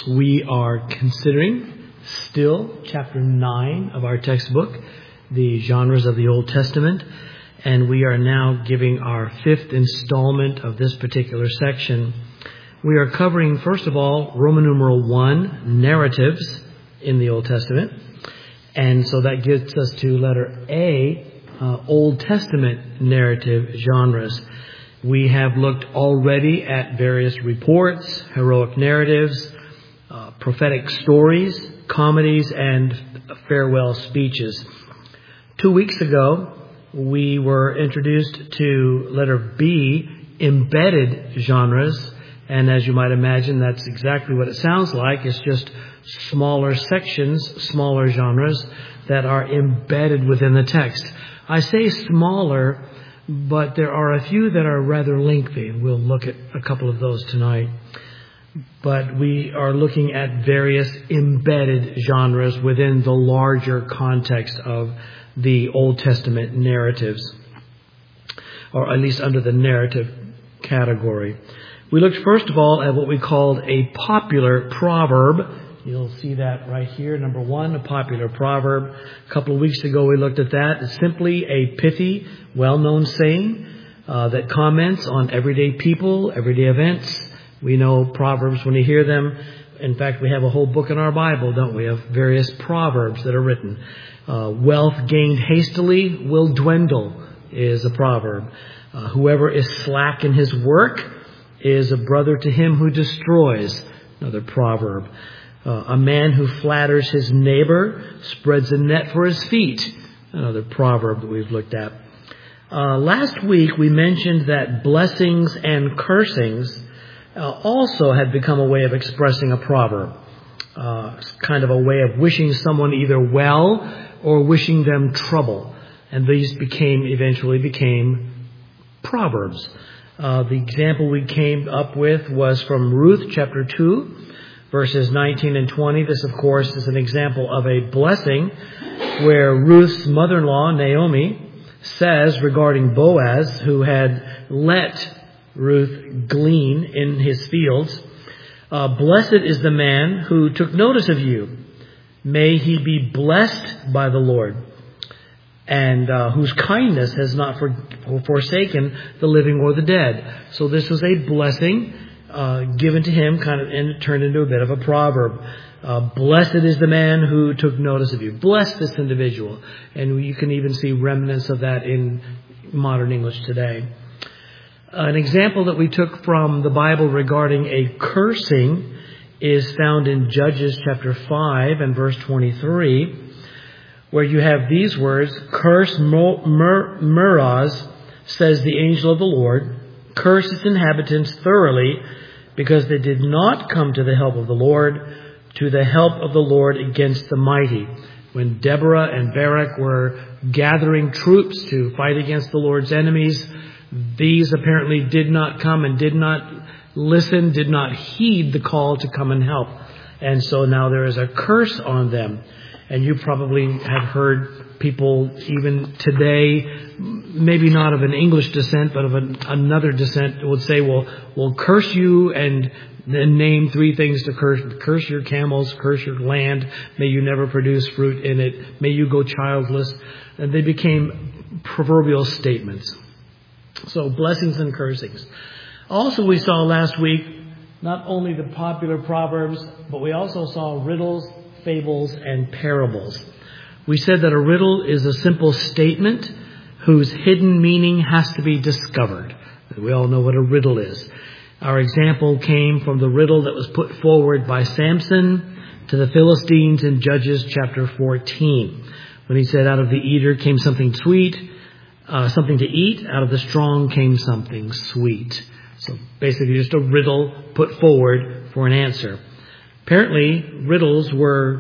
We are considering still chapter 9 of our textbook, the genres of the Old Testament, and we are now giving our fifth installment of this particular section. We are covering, first of all, Roman numeral 1, narratives in the Old Testament, and so that gets us to letter A, Old Testament narrative genres. We have looked already at various reports, heroic narratives, prophetic stories, comedies, and farewell speeches. 2 weeks ago, we were introduced to letter B, embedded genres. And as you might imagine, that's exactly what it sounds like. It's just smaller sections, smaller genres that are embedded within the text. I say smaller, but there are a few that are rather lengthy. We'll look at a couple of those tonight. But we are looking at various embedded genres within the larger context of the Old Testament narratives, or at least under the narrative category. We looked first of all at what we called a popular proverb. You'll see that right here, number 1, a popular proverb. A couple of weeks ago we looked at that. It's simply a pithy, well-known saying that comments on everyday people, everyday events. We know proverbs when you hear them. In fact, we have a whole book in our Bible, don't we, of various proverbs that are written. Wealth gained hastily will dwindle is a proverb. Whoever is slack in his work is a brother to him who destroys, another proverb. A man who flatters his neighbor spreads a net for his feet, another proverb that we've looked at. Last week we mentioned that blessings and cursings also had become a way of expressing a proverb. Kind of a way of wishing someone either well or wishing them trouble. And these eventually became proverbs. The example we came up with was from Ruth chapter 2, verses 19 and 20. This, of course, is an example of a blessing where Ruth's mother-in-law, Naomi, says regarding Boaz, who had let Ruth glean in his fields, "Blessed is the man who took notice of you. May he be blessed by the Lord, and whose kindness has not forsaken the living or the dead." So this was a blessing given to him, and it turned into a bit of a proverb. Blessed is the man who took notice of you. Bless this individual. And you can even see remnants of that in modern English today. An example that we took from the Bible regarding a cursing is found in Judges chapter 5 and verse 23, where you have these words, "Curse Meroz, says the angel of the Lord, curse its inhabitants thoroughly, because they did not come to the help of the Lord, to the help of the Lord against the mighty." When Deborah and Barak were gathering troops to fight against the Lord's enemies, these apparently did not come and did not listen, did not heed the call to come and help. And so now there is a curse on them. And you probably have heard people even today, maybe not of an English descent, but of another descent, would say, we'll curse you and then name 3 things to curse. Curse your camels, curse your land. May you never produce fruit in it. May you go childless. And they became proverbial statements. So blessings and cursings. Also, we saw last week not only the popular proverbs, but we also saw riddles, fables, and parables. We said that a riddle is a simple statement whose hidden meaning has to be discovered. We all know what a riddle is. Our example came from the riddle that was put forward by Samson to the Philistines in Judges chapter 14, when he said, "Out of the eater came something sweet, something to eat. Out of the strong came something sweet." So basically just a riddle put forward for an answer. Apparently, riddles were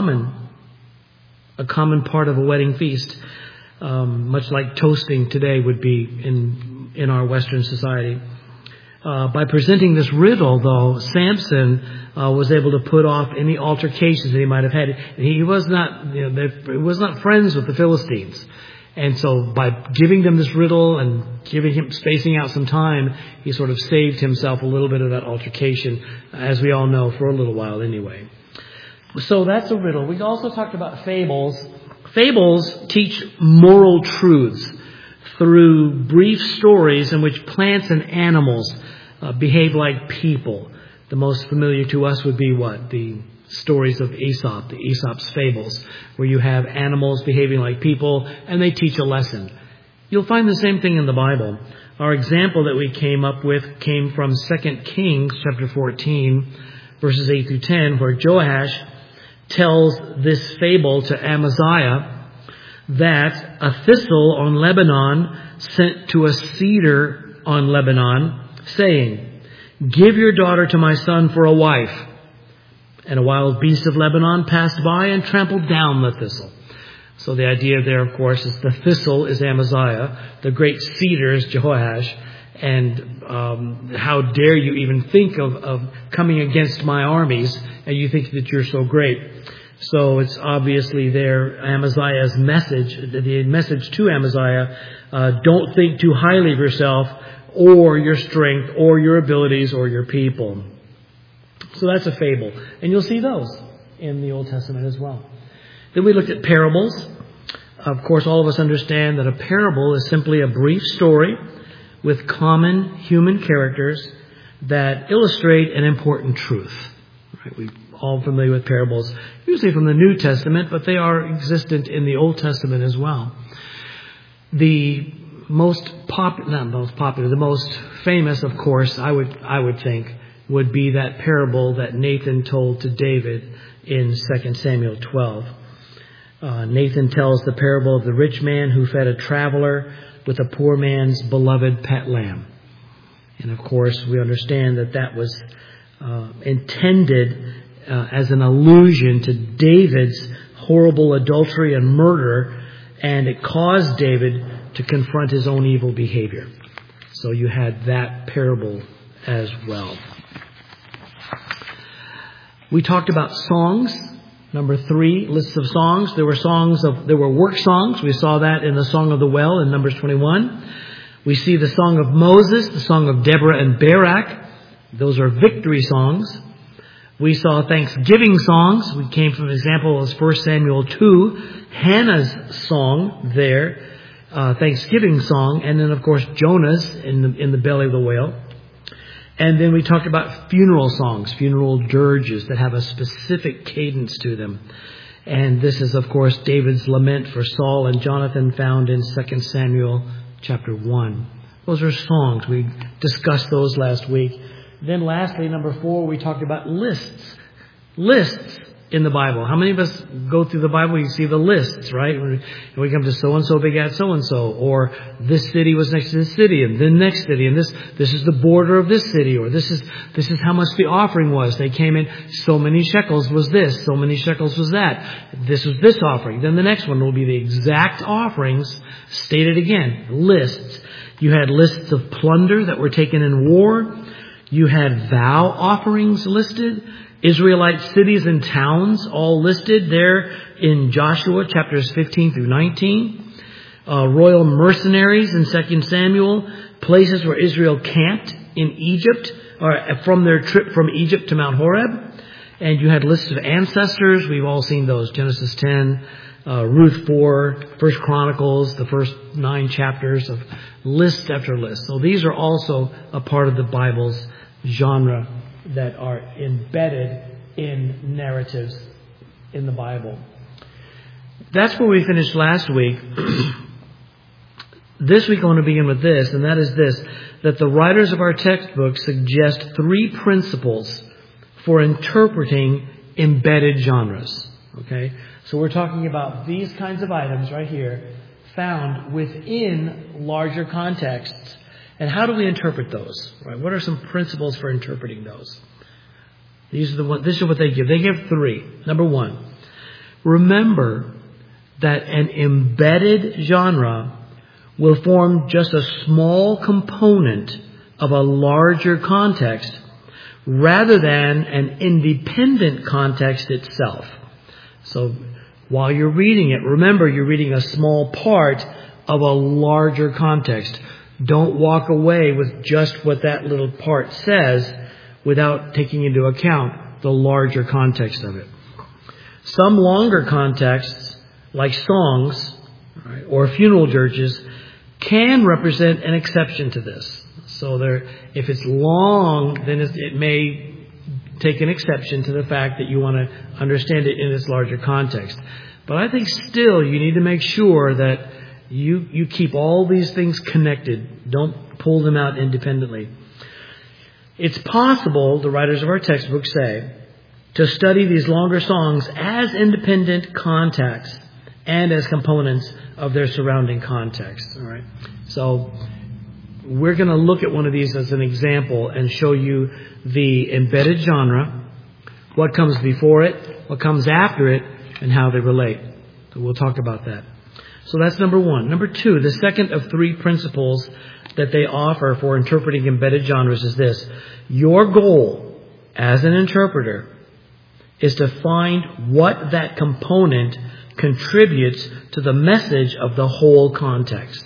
a common part of a wedding feast, much like toasting today would be in our Western society. By presenting this riddle, though, Samson was able to put off any altercations that he might have had. He was not friends with the Philistines. And so by giving them this riddle and spacing out some time, he sort of saved himself a little bit of that altercation, as we all know, for a little while anyway. So that's a riddle. We also talked about fables. Fables teach moral truths through brief stories in which plants and animals behave like people. The most familiar to us would be what? The stories of Aesop, the Aesop's fables, where you have animals behaving like people and they teach a lesson. You'll find the same thing in the Bible. Our example that we came up with came from 2 Kings chapter 14, verses 8 through 10, where Joash tells this fable to Amaziah that a thistle on Lebanon sent to a cedar on Lebanon, saying, "Give your daughter to my son for a wife." And a wild beast of Lebanon passed by and trampled down the thistle. So the idea there, of course, is the thistle is Amaziah, the great cedar is Jehoash, and how dare you even think of coming against my armies, and you think that you're so great. So it's obviously there, Amaziah's message, the message to Amaziah, don't think too highly of yourself or your strength or your abilities or your people. So that's a fable. And you'll see those in the Old Testament as well. Then we looked at parables. Of course, all of us understand that a parable is simply a brief story with common human characters that illustrate an important truth. Right? We're all familiar with parables, usually from the New Testament, but they are existent in the Old Testament as well. The most famous, of course, I would think, would be that parable that Nathan told to David in 2 Samuel 12. Nathan tells the parable of the rich man who fed a traveler with a poor man's beloved pet lamb. And of course, we understand that was intended as an allusion to David's horrible adultery and murder, and it caused David to confront his own evil behavior. So you had that parable as well. We talked about songs. Number 3, lists of songs. There were work songs. We saw that in the Song of the Well in Numbers 21. We see the Song of Moses, the Song of Deborah and Barak. Those are victory songs. We saw thanksgiving songs. We came from an example of 1 Samuel 2, Hannah's song there, thanksgiving song, and then of course Jonah's in the belly of the whale. And then we talked about funeral songs, funeral dirges that have a specific cadence to them. And this is, of course, David's lament for Saul and Jonathan found in 2 Samuel chapter 1. Those are songs. We discussed those last week. Then lastly, number 4, we talked about lists. Lists in the Bible. How many of us go through the Bible? You see the lists, right? When we come to so-and-so begat so-and-so, or this city was next to this city, and then next city, and this is the border of this city, or this is how much the offering was. They came in, so many shekels was this, so many shekels was that. This was this offering. Then the next one will be the exact offerings stated again. Lists. You had lists of plunder that were taken in war. You had vow offerings listed. Israelite cities and towns all listed there in Joshua chapters 15 through 19. Royal mercenaries in 2 Samuel. Places where Israel camped in Egypt, or from their trip from Egypt to Mount Horeb. And you had lists of ancestors. We've all seen those. Genesis 10, Ruth 4, 1 Chronicles, the first 9 chapters of list after list. So these are also a part of the Bible's genre that are embedded in narratives in the Bible. That's where we finished last week. This week I want to begin with this, and that is this, that the writers of our textbook suggest 3 principles for interpreting embedded genres. Okay? So we're talking about these kinds of items right here found within larger contexts. And how do we interpret those? Right? What are some principles for interpreting those? This is what they give. They give 3. Number 1, remember that an embedded genre will form just a small component of a larger context rather than an independent context itself. So while you're reading it, remember you're reading a small part of a larger context. Don't walk away with just what that little part says without taking into account the larger context of it. Some longer contexts, like songs or funeral dirges, can represent an exception to this. So if it's long, then it may take an exception to the fact that you want to understand it in its larger context. But I think still you need to make sure that you keep all these things connected. Don't pull them out independently. It's possible, the writers of our textbook say, to study these longer songs as independent contexts and as components of their surrounding context. All right. So we're going to look at one of these as an example and show you the embedded genre, what comes before it, what comes after it, and how they relate. So we'll talk about that. So that's number one. Number two, the second of three principles that they offer for interpreting embedded genres is this. Your goal as an interpreter is to find what that component contributes to the message of the whole context.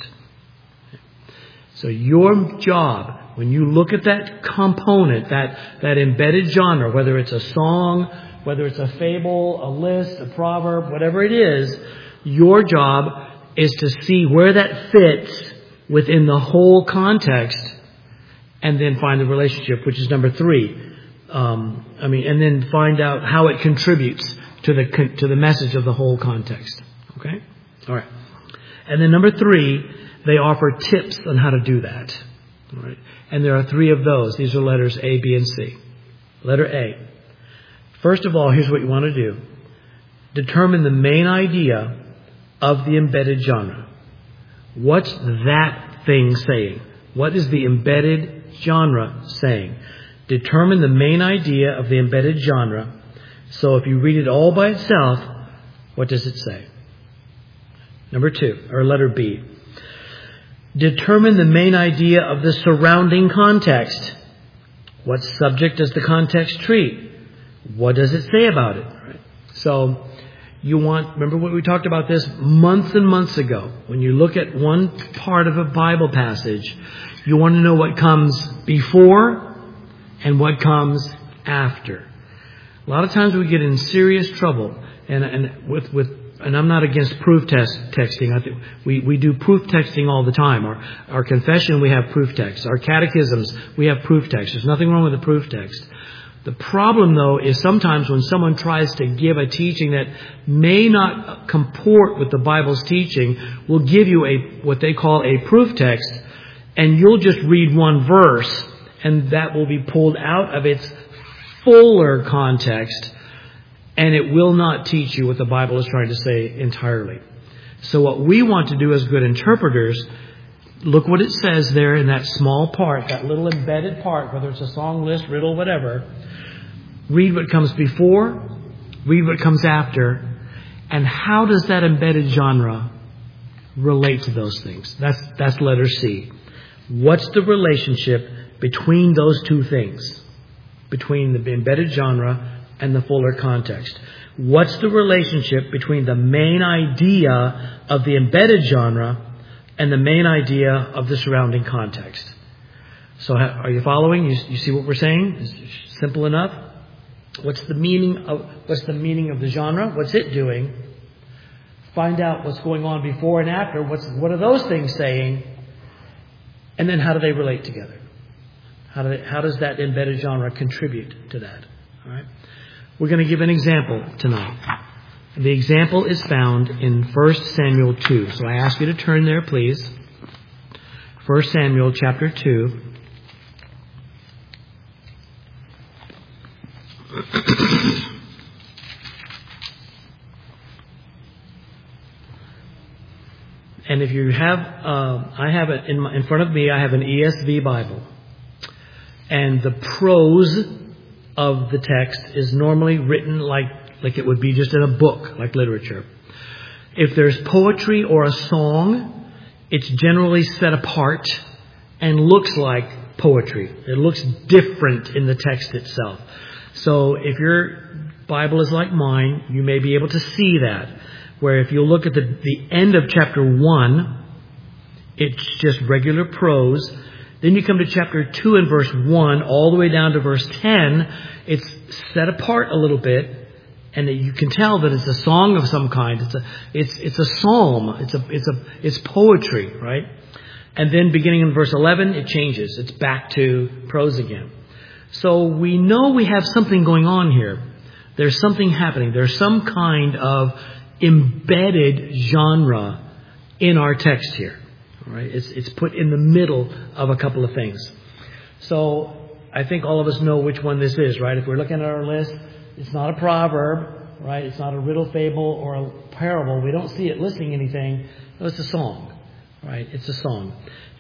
So your job, when you look at that component, that embedded genre, whether it's a song, whether it's a fable, a list, a proverb, whatever it is, your job is to see where that fits within the whole context and then find the relationship, which is number three. And then find out how it contributes to the message of the whole context. Okay? All right. And then number three, they offer tips on how to do that. All right. And there are three of those. These are letters A, B, and C. Letter A. First of all, here's what you want to do. Determine the main idea of the embedded genre. What's that thing saying? What is the embedded genre saying? Determine the main idea of the embedded genre. So if you read it all by itself, what does it say? Number two, or letter B. Determine the main idea of the surrounding context. What subject does the context treat? What does it say about it? Right? So remember what we talked about this months and months ago. When you look at one part of a Bible passage, you want to know what comes before and what comes after. A lot of times we get in serious trouble, and I'm not against proof texting. I think we do proof texting all the time. Our confession, we have proof text. Our catechisms, we have proof text. There's nothing wrong with the proof text. The problem, though, is sometimes when someone tries to give a teaching that may not comport with the Bible's teaching, will give you what they call a proof text, and you'll just read one verse, and that will be pulled out of its fuller context, and it will not teach you what the Bible is trying to say entirely. So what we want to do as good interpreters, look what it says there in that small part, that little embedded part, whether it's a song, list, riddle, whatever. Read what comes before, read what comes after, and how does that embedded genre relate to those things? That's letter C. What's the relationship between those two things? Between the embedded genre and the fuller context. What's the relationship between the main idea of the embedded genre and the main idea of the surrounding context? So are you following? You see what we're saying? It's simple enough. What's the meaning of the genre? What's it doing? Find out what's going on before and after. What are those things saying? And then how do they relate together? How does that embedded genre contribute to that? All right. We're going to give an example tonight. The example is found in 1 Samuel 2. So I ask you to turn there, please. 1 Samuel chapter 2. And if you have, I have it in front of me, I have an ESV Bible. And the prose of the text is normally written like it would be just in a book, like literature. If there's poetry or a song, it's generally set apart and looks like poetry. It looks different in the text itself. So if you're Bible is like mine, you may be able to see that. Where if you look at the end of chapter 1, it's just regular prose. Then you come to chapter 2 and verse 1, all the way down to verse 10. It's set apart a little bit, and you can tell that it's a song of some kind. It's a psalm. It's poetry, right? And then beginning in verse 11, it changes. It's back to prose again. So we know we have something going on here. There's something happening. There's some kind of embedded genre in our text here. All right? It's put in the middle of a couple of things. So I think all of us know which one this is, right? If we're looking at our list, it's not a proverb, right? It's not a riddle, fable, or a parable. We don't see it listing anything. No, it's a song, right? It's a song.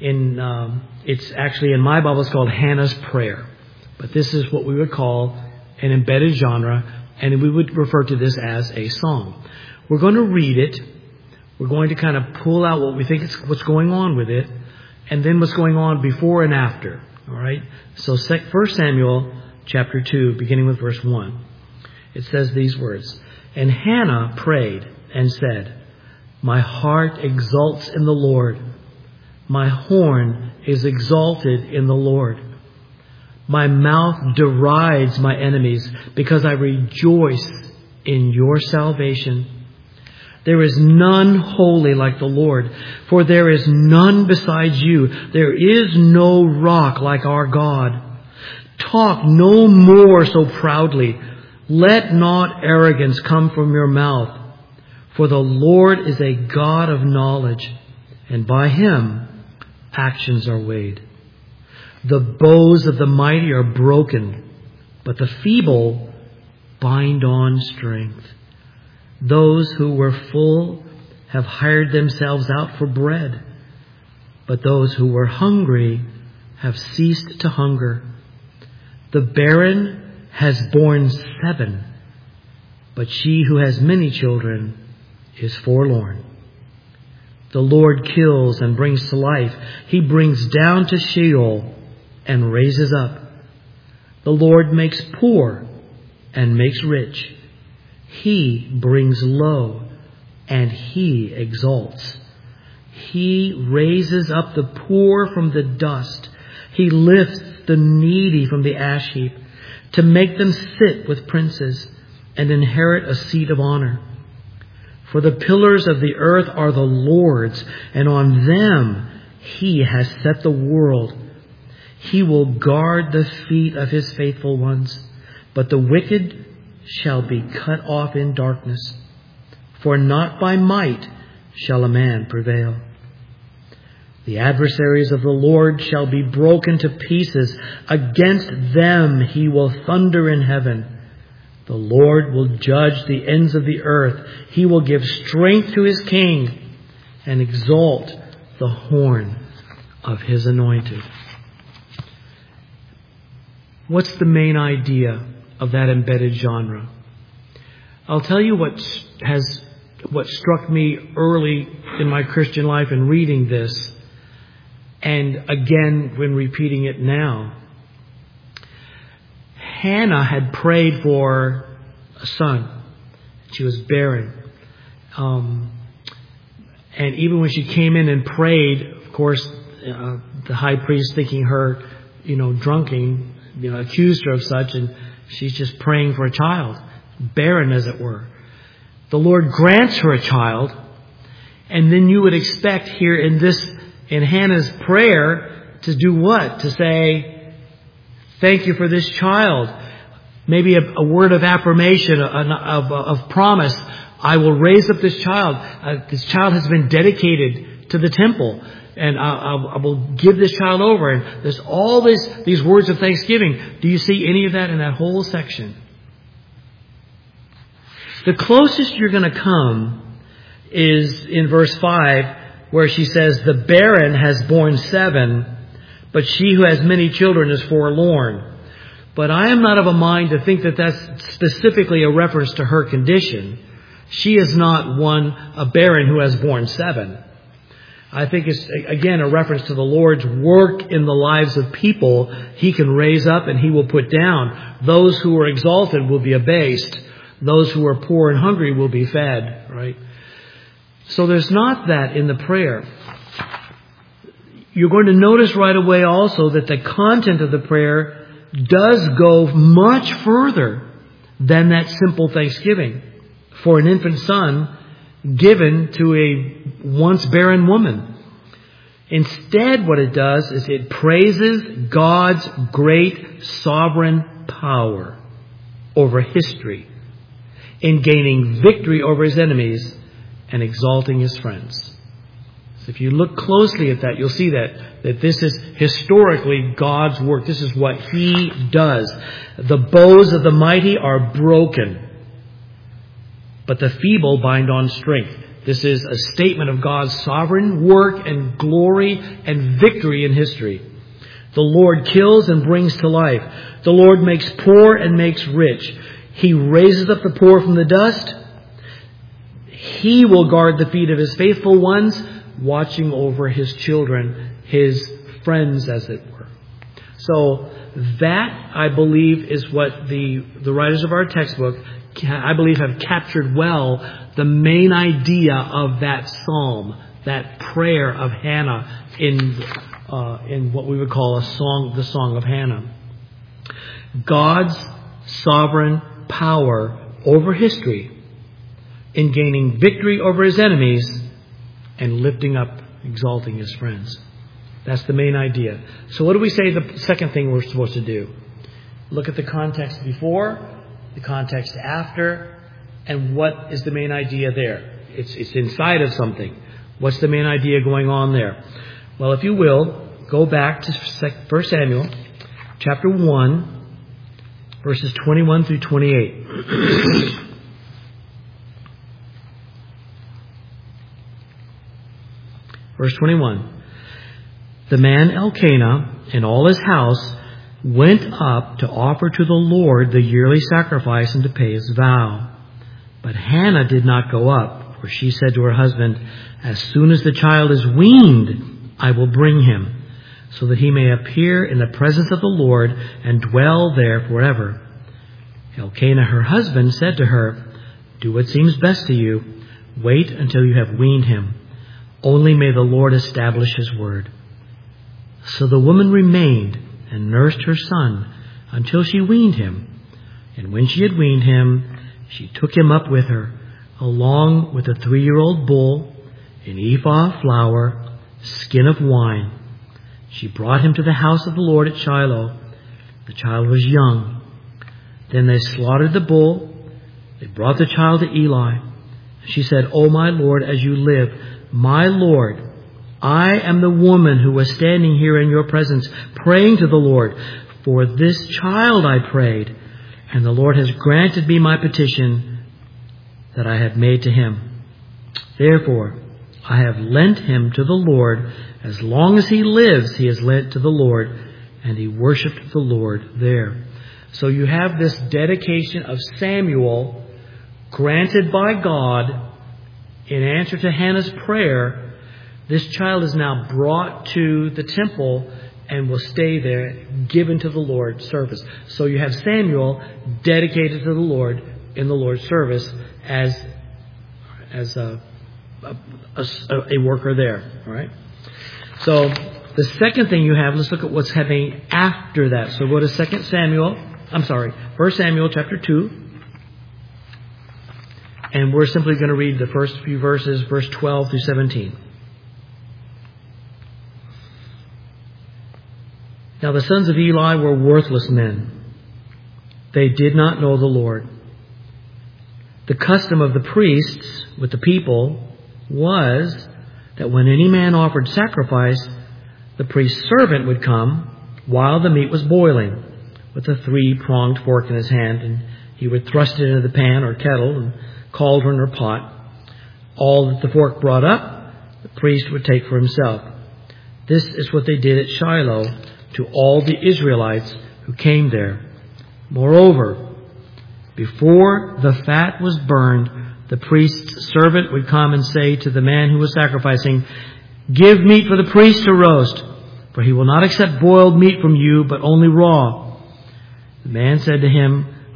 It's actually in my Bible, it's called Hannah's Prayer. But this is what we would call an embedded genre, and we would refer to this as a song. We're going to read it. We're going to kind of pull out what we think is what's going on with it, and then what's going on before and after. All right? So 1 Samuel chapter 2, beginning with verse 1. It says these words, "And Hannah prayed and said, 'My heart exults in the Lord. My horn is exalted in the Lord. My mouth derides my enemies because I rejoice in your salvation. There is none holy like the Lord, for there is none besides you. There is no rock like our God. Talk no more so proudly. Let not arrogance come from your mouth. For the Lord is a God of knowledge, and by him actions are weighed. The bows of the mighty are broken, but the feeble bind on strength. Those who were full have hired themselves out for bread, but those who were hungry have ceased to hunger. The barren has borne 7, but she who has many children is forlorn. The Lord kills and brings to life. He brings down to Sheol and raises up. The Lord makes poor and makes rich. He brings low and he exalts. He raises up the poor from the dust. He lifts the needy from the ash heap to make them sit with princes and inherit a seat of honor. For the pillars of the earth are the Lord's, and on them he has set the world. He will guard the feet of his faithful ones, but the wicked shall be cut off in darkness. For not by might shall a man prevail. The adversaries of the Lord shall be broken to pieces. Against them he will thunder in heaven. The Lord will judge the ends of the earth. He will give strength to his king and exalt the horn of his anointed. What's the main idea of that embedded genre? I'll tell you what struck me early in my Christian life in reading this, and again when repeating it now. Hannah had prayed for a son. She was barren. And even when she came in and prayed, of course, the high priest, thinking her, drunken, accused her of such, and she's just praying for a child, barren as it were. The Lord grants her a child, and then you would expect here in Hannah's prayer to do what? To say, thank you for this child. Maybe a word of affirmation, of promise. I will raise up this child. This child has been dedicated to the temple, and I will give this child over. And there's all these words of thanksgiving. Do you see any of that in that whole section? The closest you're going to come is in verse 5, where she says, the barren has borne 7, but she who has many children is forlorn. But I am not of a mind to think that that's specifically a reference to her condition. She is not a barren who has borne 7. I think it's, again, a reference to the Lord's work in the lives of people. He can raise up and he will put down. Those who are exalted will be abased. Those who are poor and hungry will be fed, right? So there's not that in the prayer. You're going to notice right away also that the content of the prayer does go much further than that simple thanksgiving for an infant son given to a once barren woman. Instead, what it does is it praises God's great sovereign power over history in gaining victory over his enemies and exalting his friends. So if you look closely at that, you'll see that this is historically God's work. This is what he does. The bows of the mighty are broken, but the feeble bind on strength. This is a statement of God's sovereign work and glory and victory in history. The Lord kills and brings to life. The Lord makes poor and makes rich. He raises up the poor from the dust. He will guard the feet of his faithful ones, watching over his children, his friends, as it were. So that, I believe, is what the writers of our textbook, I believe, have captured well the main idea of that psalm, that prayer of Hannah in what we would call the Song of Hannah. God's sovereign power over history in gaining victory over his enemies and lifting up, exalting his friends. That's the main idea. So what do we say the second thing we're supposed to do? Look at the context before, the context after, and what is the main idea there? It's inside of something. What's the main idea going on there? Well, if you will, go back to 1 Samuel chapter 1, verses 21 through 28. Verse 21. The man Elkanah and all his house went up to offer to the Lord the yearly sacrifice and to pay his vow. But Hannah did not go up, for she said to her husband, as soon as the child is weaned, I will bring him, so that he may appear in the presence of the Lord and dwell there forever. Elkanah, her husband, said to her, do what seems best to you. Wait until you have weaned him. Only may the Lord establish his word. So the woman remained and nursed her son until she weaned him. And when she had weaned him, she took him up with her, along with a 3-year-old bull, an ephah of flour, skin of wine. She brought him to the house of the Lord at Shiloh. The child was young. Then they slaughtered the bull. They brought the child to Eli. She said, O my Lord, as you live, my Lord, I am the woman who was standing here in your presence, praying to the Lord. For this child I prayed, and the Lord has granted me my petition that I have made to him. Therefore, I have lent him to the Lord. As long as he lives, he is lent to the Lord, and he worshipped the Lord there. So you have this dedication of Samuel granted by God in answer to Hannah's prayer. This child is now brought to the temple and will stay there, given to the Lord's service. So you have Samuel dedicated to the Lord in the Lord's service as a worker there. All right. So the second thing you have, let's look at what's happening after that. So go to 1 Samuel chapter 2. And we're simply going to read the first few verses, verse 12 through 17. Now the sons of Eli were worthless men. They did not know the Lord. The custom of the priests with the people was that when any man offered sacrifice, the priest's servant would come while the meat was boiling with a 3-pronged fork in his hand, and he would thrust it into the pan or kettle and cauldron or pot. All that the fork brought up, the priest would take for himself. This is what they did at Shiloh to all the Israelites who came there. Moreover, before the fat was burned, the priest's servant would come and say to the man who was sacrificing, give meat for the priest to roast, for he will not accept boiled meat from you, but only raw. The man said to him,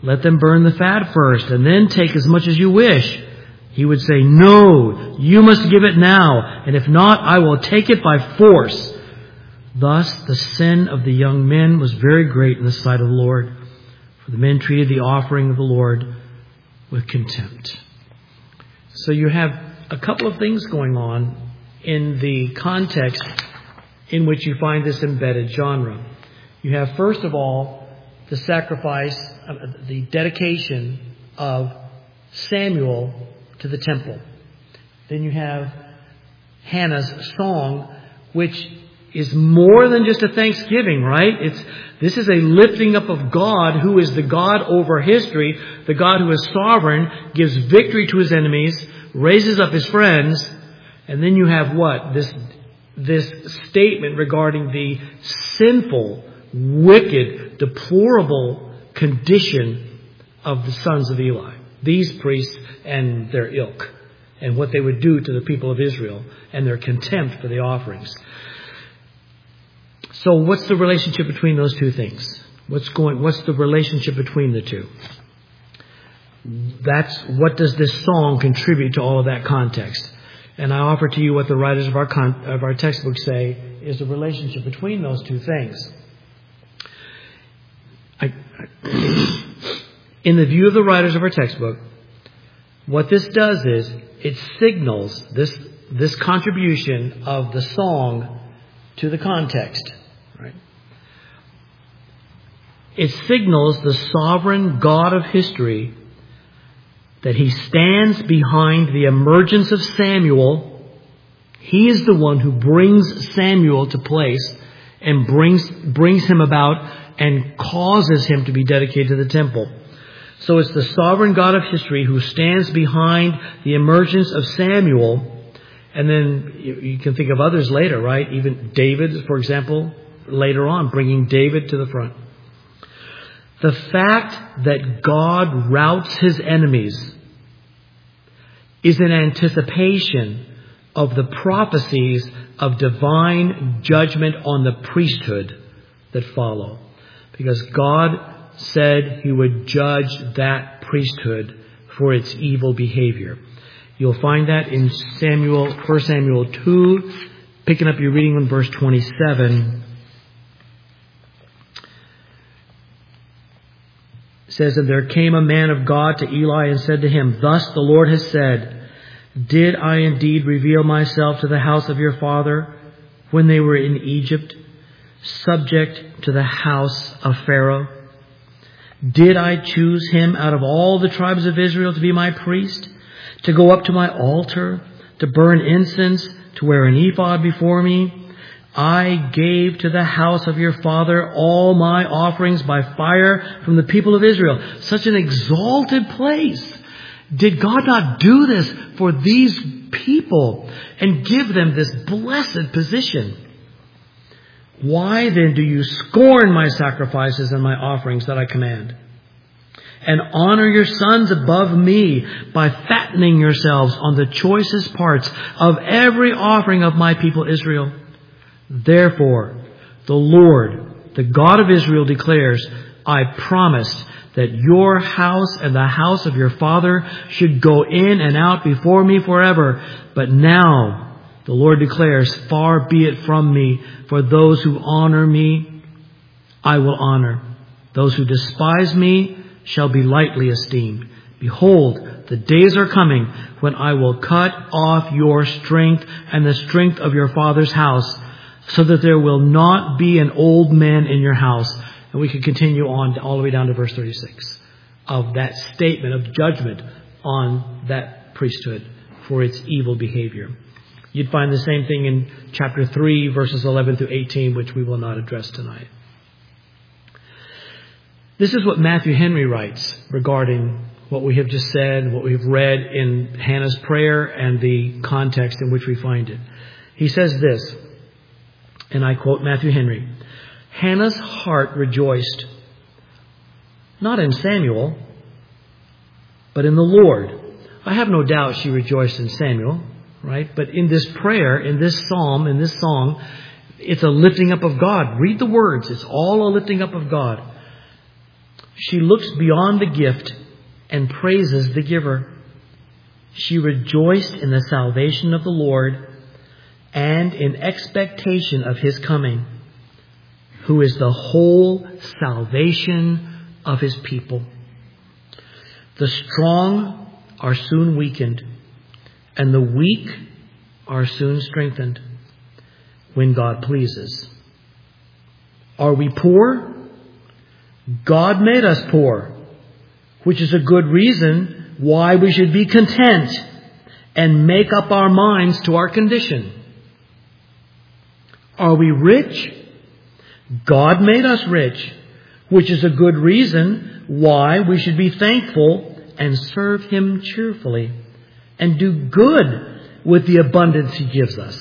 let them burn the fat first, and then take as much as you wish. He would say, no, you must give it now, and if not, I will take it by force. Thus, the sin of the young men was very great in the sight of the Lord, for the men treated the offering of the Lord with contempt. So you have a couple of things going on in the context in which you find this embedded genre. You have, first of all, the sacrifice, the dedication of Samuel to the temple. Then you have Hannah's song, which is more than just a thanksgiving, right? This is a lifting up of God, who is the God over history, the God who is sovereign, gives victory to his enemies, raises up his friends, and then you have what? This statement regarding the sinful, wicked, deplorable condition of the sons of Eli, these priests and their ilk, and what they would do to the people of Israel, and their contempt for the offerings. So what's the relationship between those two things? What's the relationship between the two? What does this song contribute to all of that context? And I offer to you what the writers of our textbook say is the relationship between those two things. In the view of the writers of our textbook, what this does is it signals this contribution of the song to the context. Right? It signals the sovereign God of history that he stands behind the emergence of Samuel. He is the one who brings Samuel to place and brings him about and causes him to be dedicated to the temple. So it's the sovereign God of history who stands behind the emergence of Samuel. And then you can think of others later, right? Even David, for example, later on, bringing David to the front. The fact that God routs his enemies is an anticipation of the prophecies of divine judgment on the priesthood that follow. Because God said he would judge that priesthood for its evil behavior. You'll find that in 1 Samuel 2, picking up your reading on verse 27. It says, and there came a man of God to Eli and said to him, thus the Lord has said, did I indeed reveal myself to the house of your father when they were in Egypt, subject to the house of Pharaoh? Did I choose him out of all the tribes of Israel to be my priest, to go up to my altar, to burn incense, to wear an ephod before me? I gave to the house of your father all my offerings by fire from the people of Israel. Such an exalted place. Did God not do this for these people and give them this blessed position? Why then do you scorn my sacrifices and my offerings that I command? And honor your sons above me by fattening yourselves on the choicest parts of every offering of my people Israel. Therefore, the Lord, the God of Israel, declares, I promised that your house and the house of your father should go in and out before me forever. But now, the Lord declares, far be it from me, for those who honor me, I will honor. Those who despise me shall be lightly esteemed. Behold, the days are coming when I will cut off your strength and the strength of your father's house, so that there will not be an old man in your house. And we could continue on all the way down to verse 36 of that statement of judgment on that priesthood for its evil behavior. You'd find the same thing in chapter 3, verses 11 through 18, which we will not address tonight. This is what Matthew Henry writes regarding what we have just said, what we've read in Hannah's prayer and the context in which we find it. He says this, and I quote Matthew Henry, Hannah's heart rejoiced, not in Samuel, but in the Lord. I have no doubt she rejoiced in Samuel, right? But in this prayer, in this psalm, in this song, it's a lifting up of God. Read the words. It's all a lifting up of God. She looks beyond the gift and praises the giver. She rejoiced in the salvation of the Lord and in expectation of his coming, who is the whole salvation of his people. The strong are soon weakened, and the weak are soon strengthened when God pleases. Are we poor? God made us poor, which is a good reason why we should be content and make up our minds to our condition. Are we rich? God made us rich, which is a good reason why we should be thankful and serve him cheerfully and do good with the abundance he gives us.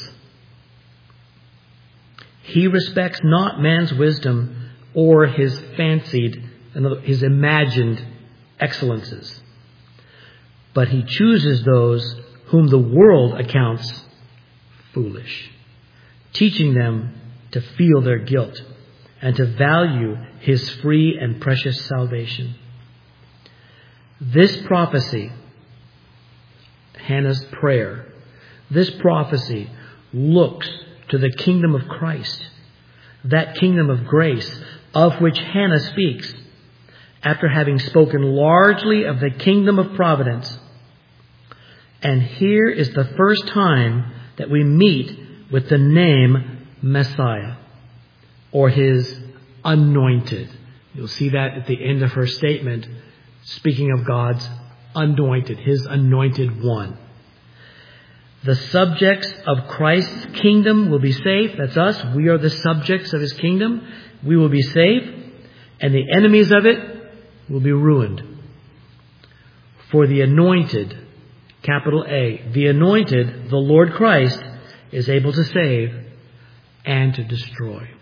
He respects not man's wisdom or his his imagined excellences, but he chooses those whom the world accounts foolish, teaching them to feel their guilt and to value his free and precious salvation. This prophecy, Hannah's prayer, this prophecy looks to the kingdom of Christ, that kingdom of grace of which Hannah speaks, after having spoken largely of the kingdom of providence. And here is the first time that we meet with the name Messiah, or his anointed. You'll see that at the end of her statement, speaking of God's anointed, his anointed one. The subjects of Christ's kingdom will be saved. That's us. We are the subjects of his kingdom. We will be saved. And the enemies of it will be ruined. For the anointed, capital A, the anointed, the Lord Christ, is able to save and to destroy.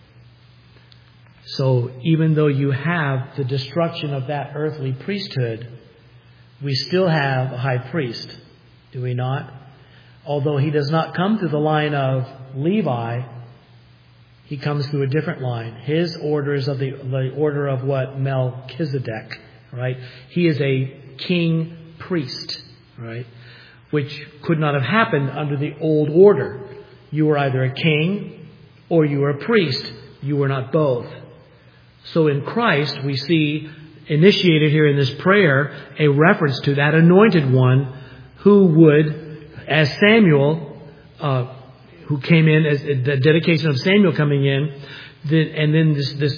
So even though you have the destruction of that earthly priesthood, we still have a high priest, do we not? Although he does not come through the line of Levi, he comes through a different line. His order is of the order of what? Melchizedek, right? He is a king priest, right? Which could not have happened under the old order. You were either a king or you were a priest. You were not both. So in Christ, we see initiated here in this prayer a reference to that anointed one who would, as Samuel, who came in as the dedication of Samuel coming in, and then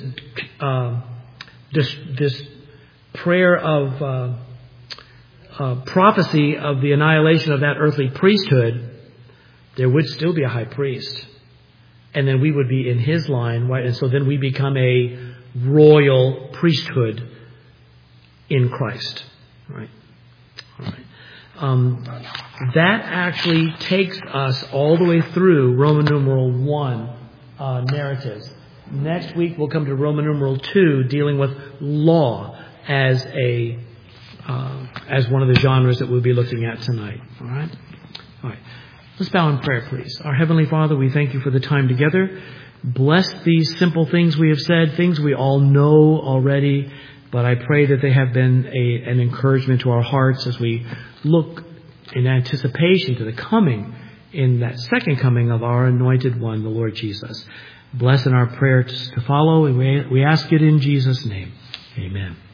this prayer of prophecy of the annihilation of that earthly priesthood, there would still be a high priest, and then we would be in his line, right? And so then we become a royal priesthood in Christ, right? All right. That actually takes us all the way through Roman numeral 1 narratives. Next week we'll come to Roman numeral 2, dealing with law as one of the genres that we'll be looking at tonight. All right. All right. Let's bow in prayer, please. Our Heavenly Father, we thank you for the time together. Bless these simple things we have said, things we all know already, but I pray that they have been an encouragement to our hearts as we look in anticipation to the coming, in that second coming of our anointed one, the Lord Jesus. Bless in our prayers to follow, and we ask it in Jesus' name. Amen.